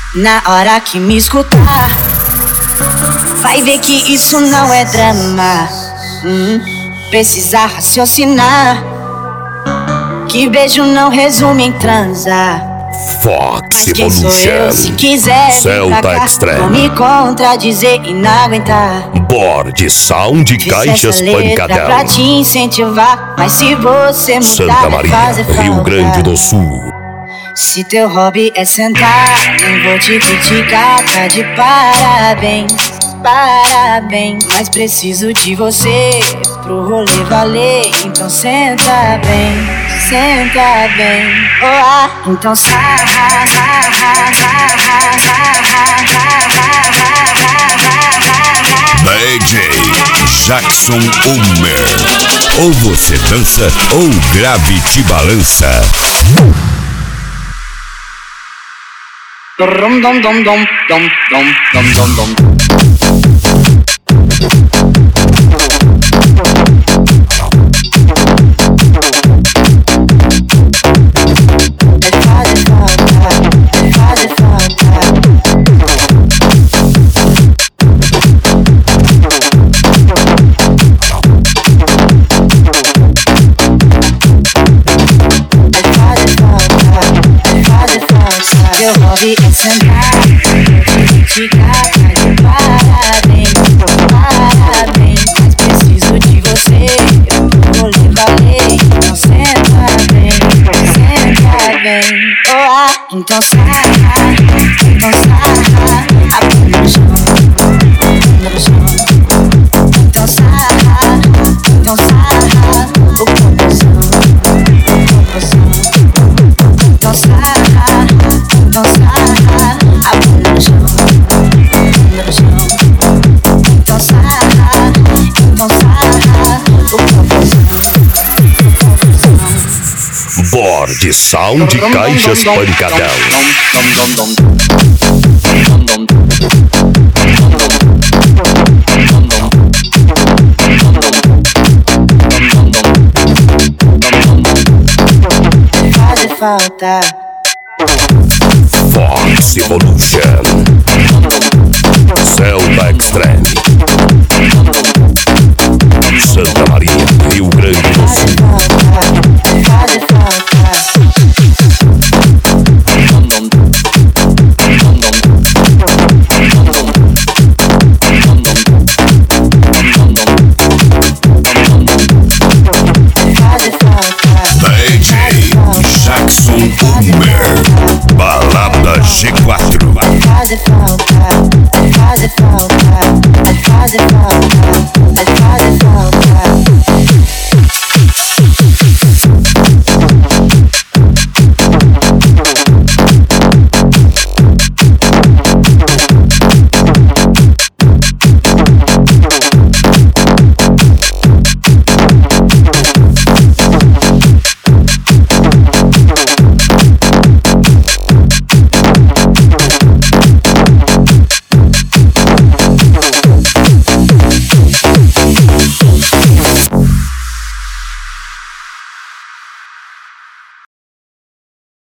Na hora que me escutar, vai ver que isso não é drama. Precisa raciocinar, que beijo não resume em transar. Fox Quem sou eu? Evolution, Se quiser Celta Extreme, vou me contradizer e não aguentar. Borde Sound Fiz Caixas essa letra pra Pancadão, te incentivar, mas se você mudar Santa vai Maria, fazer falta. Rio Grande do Sul. Se teu hobby é sentar, não vou te criticar, tá de parabéns, parabéns. Mas preciso de você pro rolê valer, então senta bem, senta bem. Então sarra, DJ Jackson Homer. Ou você dança ou grave te balança. Dom dom dom dom dom dom dom dom dom. Teu hobby é sentar, criticar, tá de parabéns, parabéns. Mas preciso de você, eu vou levar lei. Então senta bem, então sarra, a bunda no chão, bunda no chão. Então sarra, o composição, composição. Então sarra, a bunda no chão, bunda no chão. Então sarra, o composição, composição. Borde Sound Caixas Pancadão. Faz falta. Fox Evolution, Celta Extreme, Santa Maria, Rio Grande do Sul. Faz falta. DJ Jackson Homer. Balada G4. Faz falta.